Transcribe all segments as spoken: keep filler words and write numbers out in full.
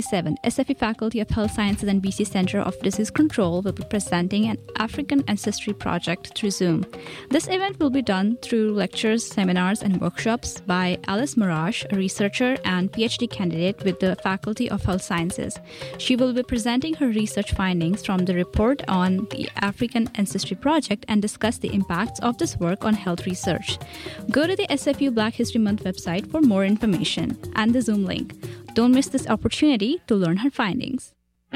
seven, S F E Faculty of Health Sciences and B C Center of Disease Control will be presenting an African Ancestry project through Zoom. This event will be done through lectures, seminars, and workshops by Alice Marash, a researcher and PhD candidate with the Faculty of Health Sciences. She will be presenting her research findings from the report on the African Ancestry Project and discuss the impacts of this work on health research. Go to the S F U Black History Month website for more information and the Zoom link. Don't miss this opportunity to learn her findings.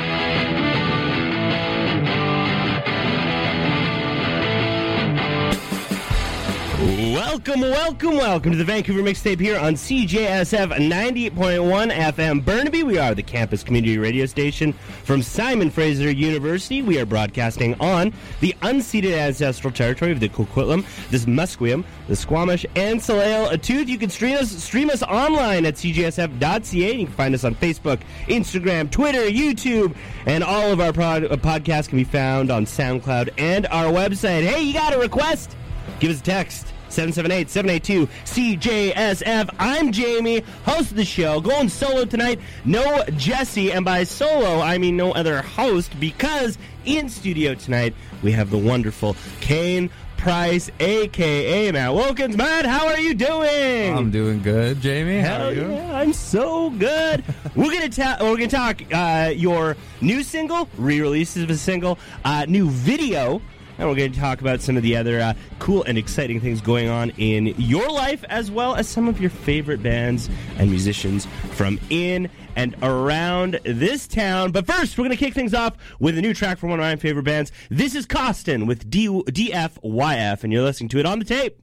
Welcome, welcome, welcome to the Vancouver Mixtape here on C J S F ninety-eight point one F M Burnaby. We are the campus community radio station from Simon Fraser University. We are broadcasting on the unceded ancestral territory of the Coquitlam, the Musqueam, the Squamish, and Tsleil-Waututh. You can stream us stream us online at c j s f dot c a. You can find us on Facebook, Instagram, Twitter, YouTube, and all of our pod- podcasts can be found on SoundCloud and our website. Hey, you got a request? Give us a text, seven seven eight, seven eight two, C J S F. I'm Jamie, host of the show. Going solo tonight, no Jesse. And by solo, I mean no other host, because in studio tonight, we have the wonderful Kane Price, a k a. Matt Wilkins. Matt, how are you doing? I'm doing good, Jamie. How Hell are you? Yeah, I'm so good. we're gonna ta- we're gonna talk uh, your new single, re-releases of a single, uh, new video. And we're going to talk about some of the other uh, cool and exciting things going on in your life, as well as some of your favorite bands and musicians from in and around this town. But first, we're going to kick things off with a new track from one of my favorite bands. This is Costin with D- D F Y F, and you're listening to it on the tape.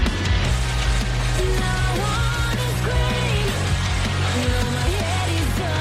My head is done.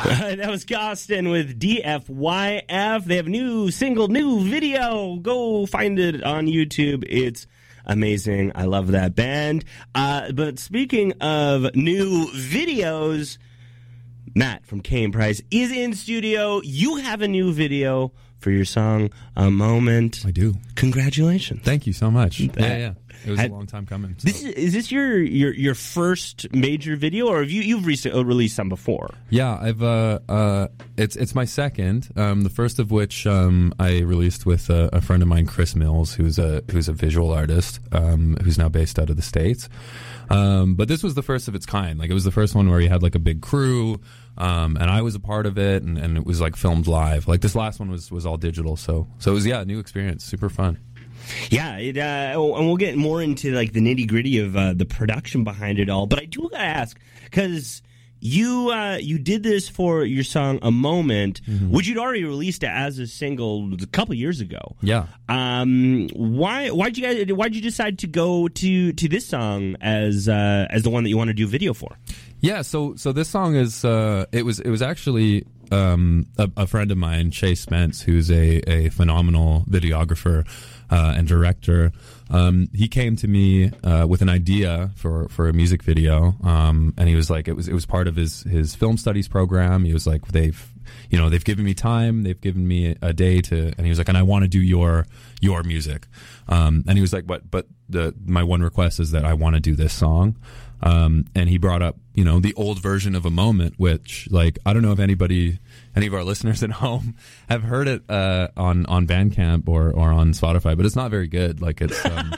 That was Costin with D F Y F. They have a new single, new video. Go find it on YouTube. It's amazing. I love that band. Uh, but speaking of new videos, Matt from Kane Price is in studio. You have a new video for your song, A Moment. I do. Congratulations. Thank you so much. That, yeah, yeah. It was I, a long time coming. So. This is, is this your, your your first major video, or have you you've recently released some before? Yeah, I've uh, uh it's it's my second. Um, the first of which um I released with a, a friend of mine, Chris Mills, who's a who's a visual artist, um, who's now based out of the States. Um, but this was the first of its kind. Like, it was the first one where he had like a big crew, um, and I was a part of it, and, and it was like filmed live. Like, this last one was was all digital, so so it was yeah, a new experience, super fun. Yeah, it, uh, and we'll get more into like the nitty gritty of uh, the production behind it all. But I do gotta ask, because you uh, you did this for your song "A Moment," mm-hmm. which you'd already released as a single a couple years ago. Yeah. Um. Why? Why'd you guys? Why'd you decide to go to to this song as uh, as the one that you want to do a video for? Yeah. So so this song is uh, it was it was actually. Um, a, a friend of mine, Chase Spence, who's a, a phenomenal videographer uh, and director. Um, he came to me uh, with an idea for, for a music video, um, and he was like, it was it was part of his his film studies program. He was like, they've you know they've given me time, they've given me a, a day to, and he was like, and I want to do your your music. Um, and he was like, but but the my one request is that I want to do this song. Um, and he brought up, you know, the old version of A Moment, which, like, I don't know if anybody, any of our listeners at home have heard it, uh, on, on Bandcamp or, or on Spotify, but it's not very good. Like, it's, um,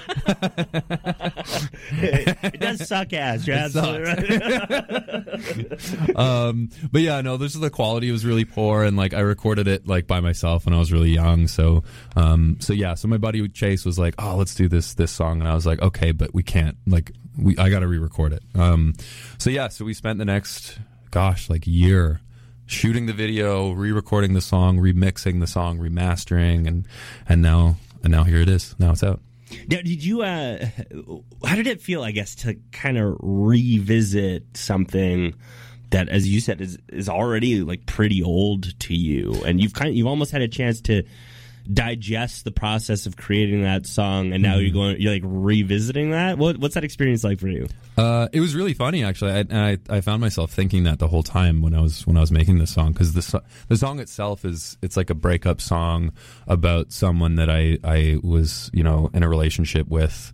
it, it does suck ass. You're absolutely right. um, but yeah, no, this is the quality was really poor, and like, I recorded it like by myself when I was really young. So, um, so yeah, so my buddy Chase was like, oh, let's do this, this song. And I was like, okay, but we can't, like, we, I got to re-record it. Um, so yeah, so we spent the next, gosh, like year shooting the video, re-recording the song, remixing the song, remastering, and, and now, and now here it is. Now it's out. Now, did you, uh, how did it feel, I guess, to kind of revisit something that, as you said, is, is already like pretty old to you, and you've kind of, you've almost had a chance to digest the process of creating that song, and now mm-hmm. you're going, you're like revisiting that. What, what's that experience like for you? Uh, it was really funny, actually. I, I I found myself thinking that the whole time when I was when I was making this song, because the so- the song itself is it's like a breakup song about someone that I I was you know in a relationship with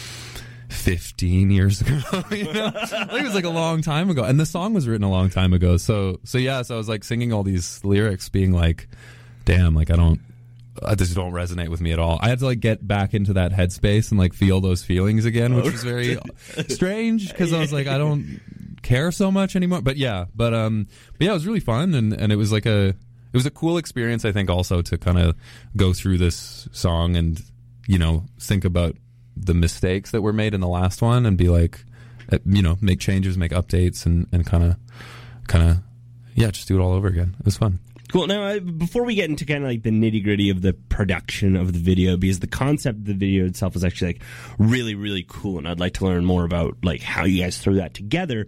fifteen years ago. you know, I think it was like a long time ago, and the song was written a long time ago. So so yeah, so I was like singing all these lyrics, being like, damn, like I don't. I just don't resonate with me at all. I had to like get back into that headspace and like feel those feelings again, which was very strange because I was like, I don't care so much anymore. But yeah, but um, but yeah, it was really fun, and, and it was like a it was a cool experience. I think also to kind of go through this song and you know think about the mistakes that were made in the last one and be like, you know, make changes, make updates, and and kind of kind of yeah, just do it all over again. It was fun. Cool. Now, uh, before we get into kind of like the nitty gritty of the production of the video, because the concept of the video itself is actually like really, really cool, and I'd like to learn more about like how you guys threw that together.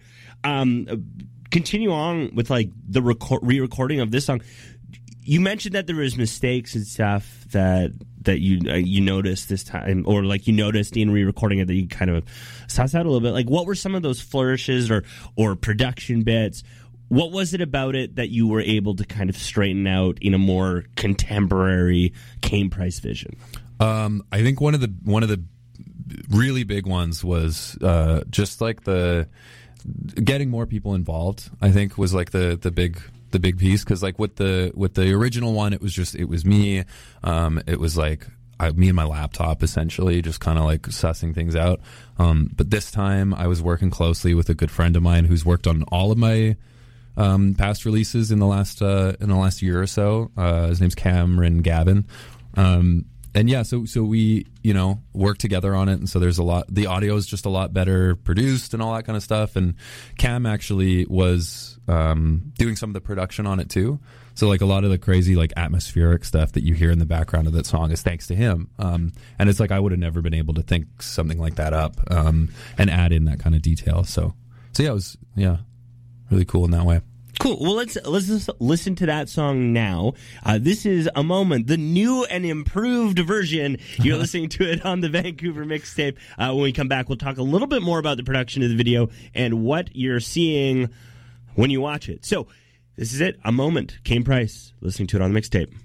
Um, continue on with like the record- re-recording of this song. You mentioned that there was mistakes and stuff that that you uh, you noticed this time, or like you noticed in re-recording it that you kind of sussed out a little bit. Like, what were some of those flourishes or or production bits? What was it about it that you were able to kind of straighten out in a more contemporary Kane Price vision? Um, I think one of the one of the really big ones was uh, just like the getting more people involved. I think was like the the big the big piece, because like with the with the original one, it was just it was me. Um, it was like. I, me and my laptop, essentially, just kind of like sussing things out. Um, but this time, I was working closely with a good friend of mine who's worked on all of my um, past releases in the last uh, in the last year or so. Uh, his name's Cameron Gavin, um, and yeah, so so we you know work together on it, and so there's a lot. The audio is just a lot better produced and all that kind of stuff. And Cam actually was um, doing some of the production on it too. So like a lot of the crazy like atmospheric stuff that you hear in the background of that song is thanks to him. Um, and it's like I would have never been able to think something like that up um, and add in that kind of detail. So so yeah, it was yeah really cool in that way. Cool. Well, let's let's just listen to that song now. Uh, this is A Moment, the new and improved version. You're listening to it on the Vancouver Mixtape. Uh, when we come back, we'll talk a little bit more about the production of the video and what you're seeing when you watch it. So, this is it. A Moment. Kane Price. Listening to it on the Mixtape.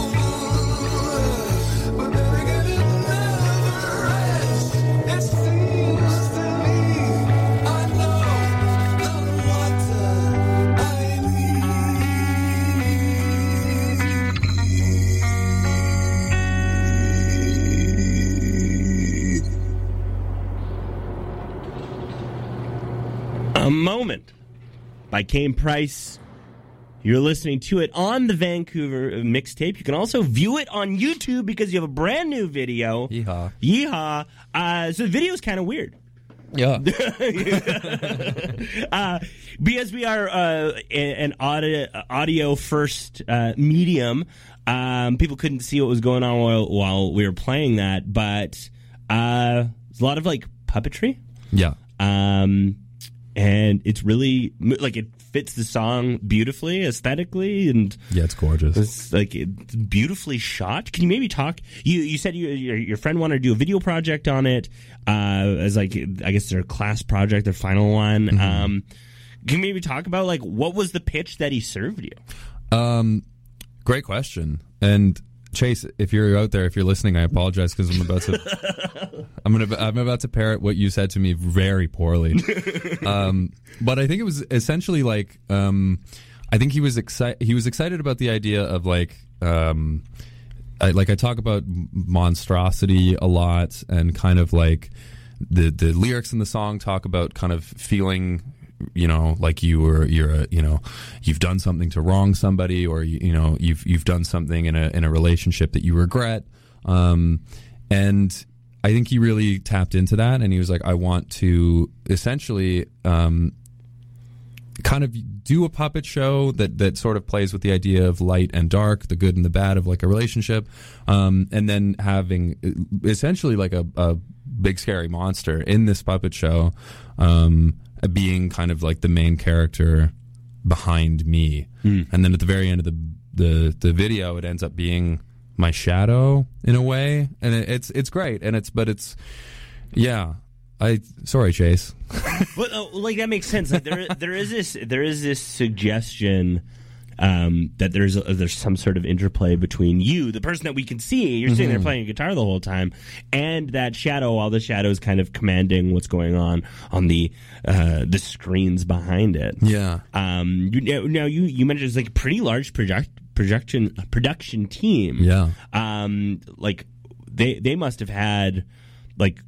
See A Moment by Kane Price. You're listening to it on the Vancouver mixtape. You can also view it on YouTube because you have a brand new video. Yeehaw. Yeehaw. Uh, so the video is kind of weird. Yeah. uh, because we are uh, an audio, audio first uh, medium, um, people couldn't see what was going on while, while we were playing that, but uh, there's a lot of like puppetry. Yeah. Um, and it's really like it fits the song beautifully, aesthetically, and yeah, it's gorgeous. It's like it's beautifully shot. Can you maybe talk? You you said you, your your friend wanted to do a video project on it uh, as like I guess their class project, their final one. Mm-hmm. Um, can you maybe talk about like what was the pitch that he served you? Um, great question. And Chase, if you're out there, if you're listening, I apologize because I'm about to, I'm gonna, I'm about to parrot what you said to me very poorly. um, but I think it was essentially like, um, I think he was excited. He was excited about the idea of like, um, I, like I talk about monstrosity a lot, and kind of like the the lyrics in the song talk about kind of feeling, you know, like you were, you're a, you know, you've done something to wrong somebody, or you, you know, you've you've done something in a in a relationship that you regret, um, and I think he really tapped into that, and he was like, I want to essentially, um, kind of do a puppet show that that sort of plays with the idea of light and dark, the good and the bad of like a relationship, um, and then having essentially like a, a big scary monster in this puppet show. Um, being kind of like the main character behind me. Mm. And then at the very end of the, the the video, it ends up being my shadow in a way. And it, it's it's great. And it's, but it's, yeah. I, sorry, Chase. But uh, like that makes sense. Like, there there is this there is this suggestion um, that there's a, there's some sort of interplay between you, the person that we can see, you're sitting mm-hmm. there playing guitar the whole time, and that shadow, while the shadow is kind of commanding what's going on on the uh, the screens behind it. Yeah. Um. You, now you you mentioned it's like a pretty large project production production team. Yeah. Um. Like they they must have had like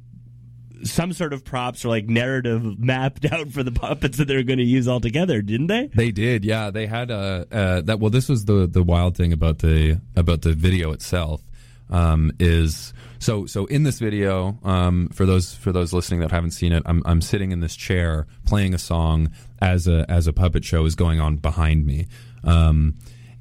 some sort of props or like narrative mapped out for the puppets that they're going to use all together, didn't they? They did, yeah. They had uh, uh, that. Well, this was the the wild thing about the about the video itself. Um, is so so in this video, um, for those for those listening that haven't seen it, I'm I'm sitting in this chair playing a song as a as a puppet show is going on behind me, um,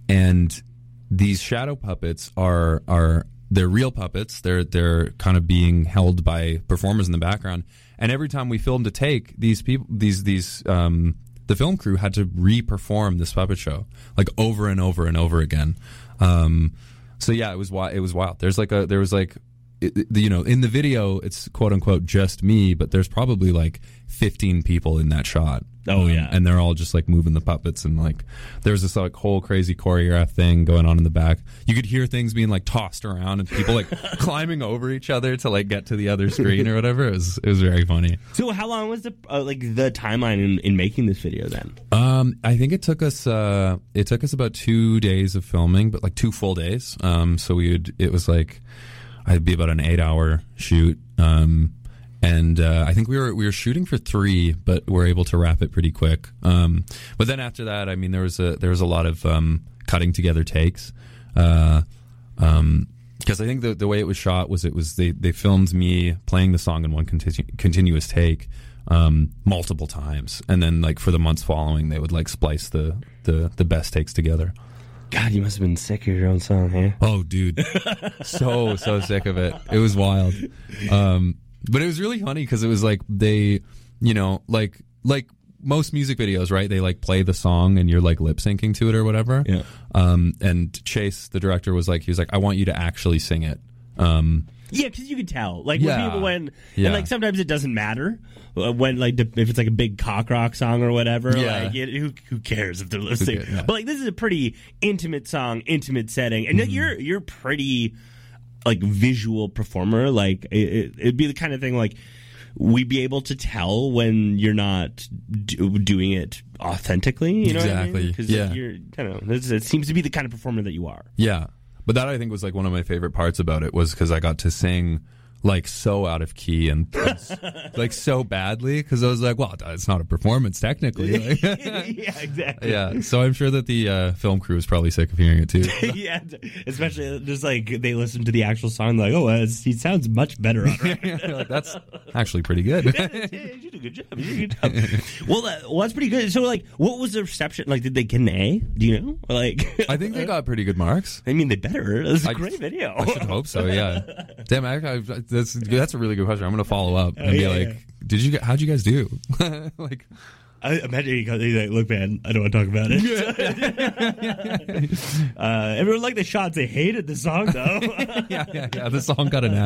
and these shadow puppets are are. They're real puppets. They're they're kind of being held by performers in the background. And every time we filmed a take, these people, these these um, the film crew had to re-perform this puppet show like over and over and over again. Um, so yeah, it was wild. It was wild. There's like a there was like it, it, you know, in the video it's quote unquote just me, but there's probably like fifteen people in that shot. Oh yeah, um, and they're all just like moving the puppets, and like there's this like whole crazy choreographed thing going on in the back. You could hear things being like tossed around and people like climbing over each other to like get to the other screen or whatever. It was it was very funny. So how long was the uh, like the timeline in, in making this video then? Um, I think it took us uh, it took us about two days of filming, but like two full days. Um, so we would it was like I'd be about an eight hour shoot. Um. And uh, I think we were we were shooting for three, but we're able to wrap it pretty quick. Um, but then after that, I mean, there was a there was a lot of um, cutting together takes, because uh, um, I think the the way it was shot was it was they, they filmed me playing the song in one continu- continuous take um, multiple times, and then like for the months following, they would like splice the the, the best takes together. God, you must have been sick of your own song, hey? Oh, dude, so so sick of it. It was wild. Um, But it was really funny because it was like they, you know, like like most music videos, right? They like play the song and you're like lip syncing to it or whatever. Yeah. Um, and Chase, the director, was like, he was like, I want you to actually sing it. Um, yeah, because you could tell, like yeah, when people when yeah. and like sometimes it doesn't matter uh, when like the, if it's like a big cock rock song or whatever. Yeah. Like it, who who cares if they're listening? Yeah. But like this is a pretty intimate song, intimate setting, and mm-hmm. you're you're pretty. Like visual performer, like it, it'd be the kind of thing like we'd be able to tell when you're not do, doing it authentically. You know exactly. Because I mean? yeah. you're, I don't know. It seems to be the kind of performer that you are. Yeah, but that I think was like one of my favorite parts about it was because I got to sing like so out of key and like so badly, because I was like, well, it's not a performance technically. Like, yeah, exactly. Yeah, so I'm sure that the uh, film crew is probably sick of hearing it too. Yeah, especially just like they listen to the actual song, like, oh, uh, he sounds much better on it. Like, that's actually pretty good. You did a good job. You did a good job. Well, uh, well, that's pretty good. So, like, what was the reception? Like, did they get an A? Do you know? Like, I think they got pretty good marks. I mean, they better. That's a I, great video. I should hope so. Yeah. Damn, I, I, that's that's a really good question. I'm gonna follow up and oh, be yeah, like, yeah. "Did you? How'd you guys do?" Like, I imagine he goes, he's like, look, man, I don't want to talk about it. uh, everyone liked the shots. They hated the song, though. yeah, yeah, yeah. The song got an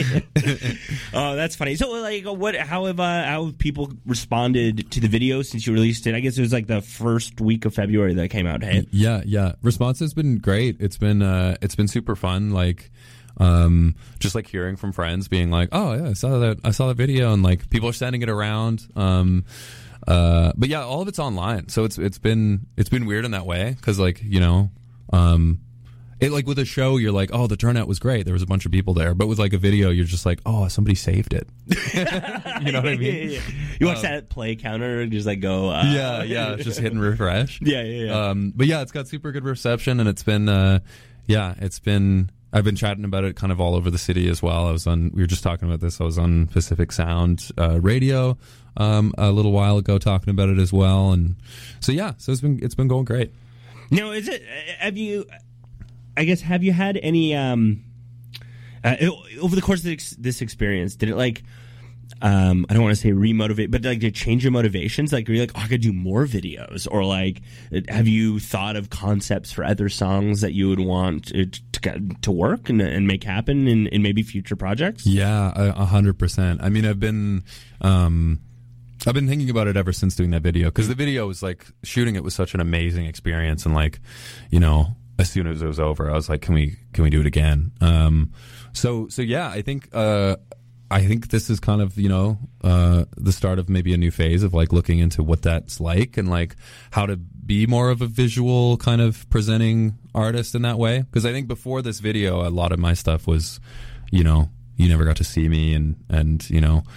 F. Oh, that's funny. So, like, what? How have uh, how have people responded to the video since you released it? I guess it was like the first week of February that it came out. Hey, yeah, yeah. Response has been great. It's been uh, it's been super fun. Like. Um, just like hearing from friends being like, oh yeah, I saw that, I saw that video, and like people are sending it around. Um, uh, but yeah, all of it's online. So it's, it's been, it's been weird in that way. Cause like, you know, um, it like with a show, you're like, oh, the turnout was great. There was a bunch of people there. But with like a video, you're just like, oh, somebody saved it. You know what I mean? Yeah, yeah, yeah. You watch um, that play counter and just like go, uh, yeah, yeah, just hitting refresh. Yeah, yeah, yeah. Um, but yeah, it's got super good reception, and it's been, uh, yeah, it's been, I've been chatting about it kind of all over the city as well. I was on, we were just talking about this. I was on Pacific Sound uh, radio um, a little while ago talking about it as well. And so, yeah, so it's been, it's been going great. Now, is it, have you, I guess, have you had any, um, uh, over the course of this, this experience, did it like, um, I don't want to say remotivate, but like to change your motivations? Like, are you like, oh, I could do more videos? Or like, have you thought of concepts for other songs that you would want to, to, to work and, and make happen in, in maybe future projects? Yeah, a hundred percent. I mean, I've been, um, I've been thinking about it ever since doing that video, because the video was like, shooting it was such an amazing experience, and like, you know, as soon as it was over, I was like, can we, can we do it again? Um, so, so yeah, I think, uh, I think this is kind of, you know, uh, the start of maybe a new phase of like looking into what that's like, and like how to be more of a visual kind of presenting artist in that way. Because I think before this video, a lot of my stuff was, you know, you never got to see me, and, and, you know,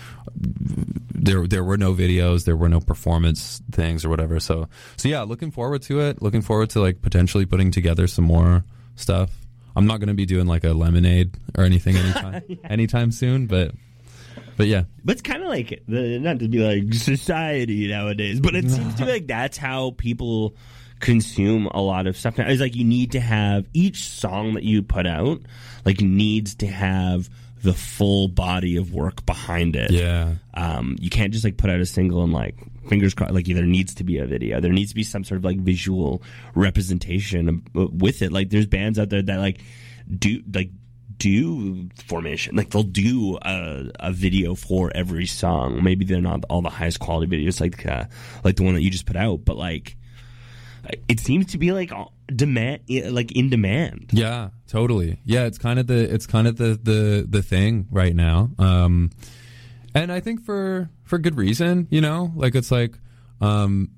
there, there were no videos, there were no performance things or whatever. So, so yeah, looking forward to it, looking forward to like potentially putting together some more stuff. I'm not going to be doing like a Lemonade or anything anytime, yeah. anytime soon, but, but yeah. But it's kind of like, the, not to be like society nowadays, but it seems to be like that's how people consume a lot of stuff now. It's like you need to have, each song that you put out, like needs to have the full body of work behind it. Yeah. Um, you can't just like put out a single and like, fingers crossed, like there needs to be a video. There needs to be some sort of like visual representation with it. Like there's bands out there that like do like do Formation. Like they'll do a, a video for every song. Maybe they're not all the highest quality videos like uh, like the one that you just put out, but like it seems to be like demand, like in demand. Yeah, totally. Yeah, it's kind of the it's kind of the the the thing right now. Um, and I think for for good reason, you know, like it's like, um,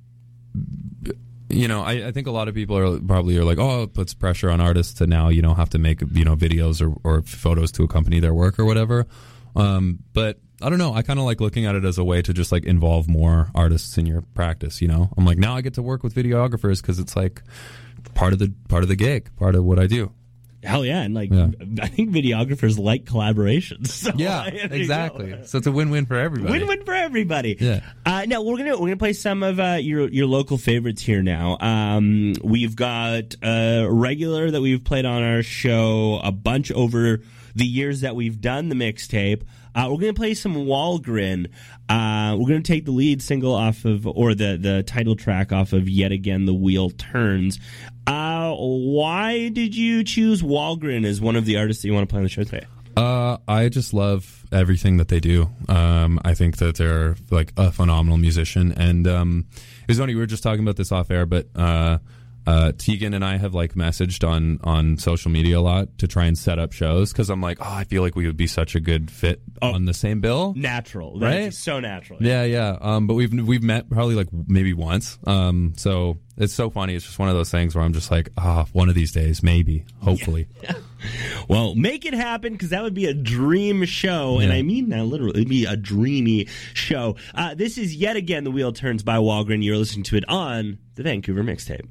you know, I, I think a lot of people are probably are like, oh, it puts pressure on artists to now, you know, have to make, you know, videos or, or photos to accompany their work or whatever. Um, but I don't know. I kind of like looking at it as a way to just like involve more artists in your practice. You know, I'm like, now I get to work with videographers because it's like part of the part of the gig, part of what I do. Hell yeah, and like yeah. I think videographers like collaborations. So yeah, exactly. So it's a win-win for everybody. Win-win for everybody. Yeah. Uh, now we're gonna we're gonna play some of uh, your your local favorites here. Now um, we've got a regular that we've played on our show a bunch over the years that we've done the mixtape. Uh, we're going to play some Walgren. Uh, we're going to take the lead single off of, or the, the title track off of Yet Again the Wheel Turns. Uh, why did you choose Walgren as one of the artists that you want to play on the show today? Uh, I just love everything that they do. Um, I think that they're like a phenomenal musician. And um, it was funny, we were just talking about this off air, but uh, uh, Tegan and I have like messaged on, on social media a lot to try and set up shows, because I'm like, oh, I feel like we would be such a good fit oh, on the same bill. Natural, right? That's so natural. Yeah, yeah. Um, but we've we've met probably like maybe once. Um, so it's so funny. It's just one of those things where I'm just like, ah, oh, one of these days, maybe, hopefully. Yeah. Well, make it happen, because that would be a dream show. Yeah. And I mean that literally. It would be a dreamy show. Uh, this is yet again The Wheel Turns by Walgren. You're listening to it on the Vancouver Mixtape.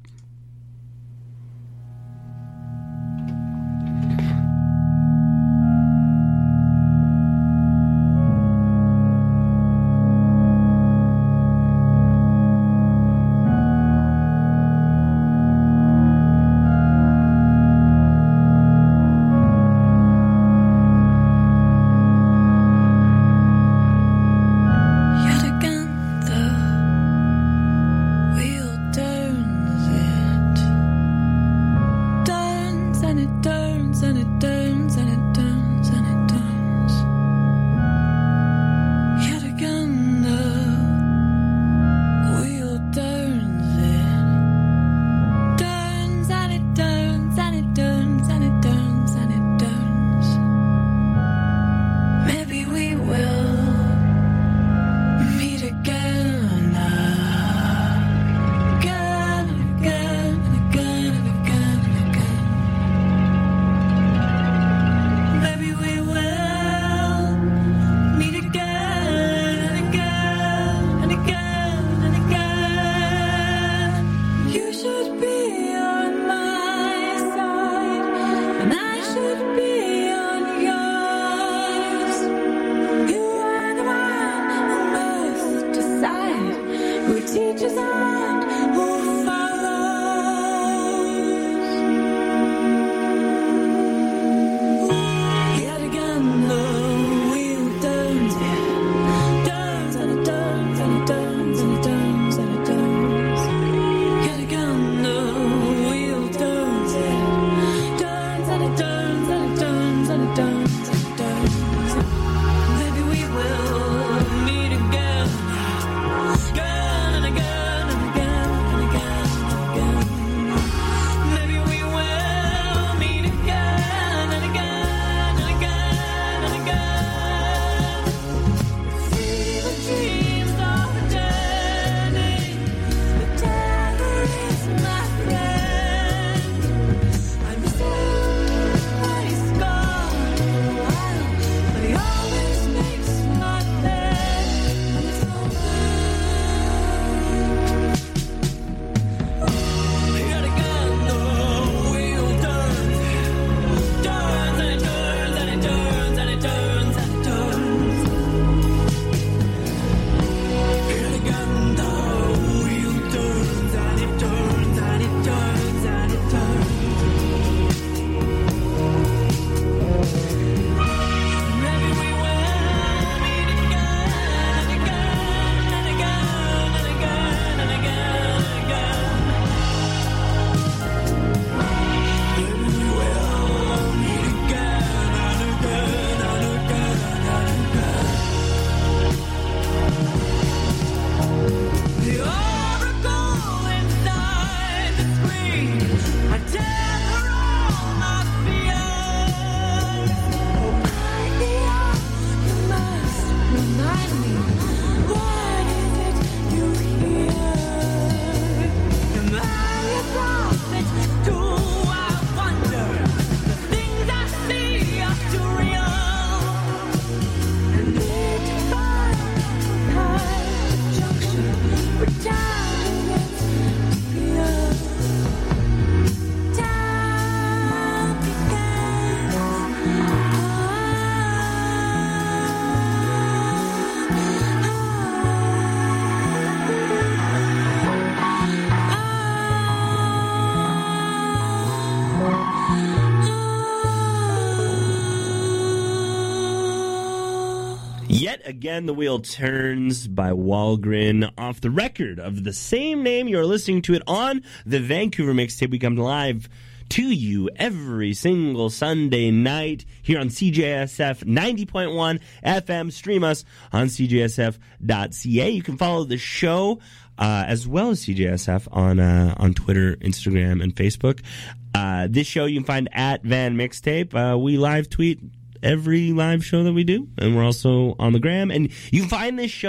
Yet again, The Wheel Turns by Walgren, off the record of the same name. You're listening to it on the Vancouver Mixtape. We come live to you every single Sunday night here on C J S F ninety point one F M. Stream us on C J S F dot C A. You can follow the show uh, as well as C J S F on uh, on Twitter, Instagram, and Facebook. Uh, this show you can find at Van Mixtape. Uh, we live tweet every live show that we do, and we're also on the gram. And you can find this show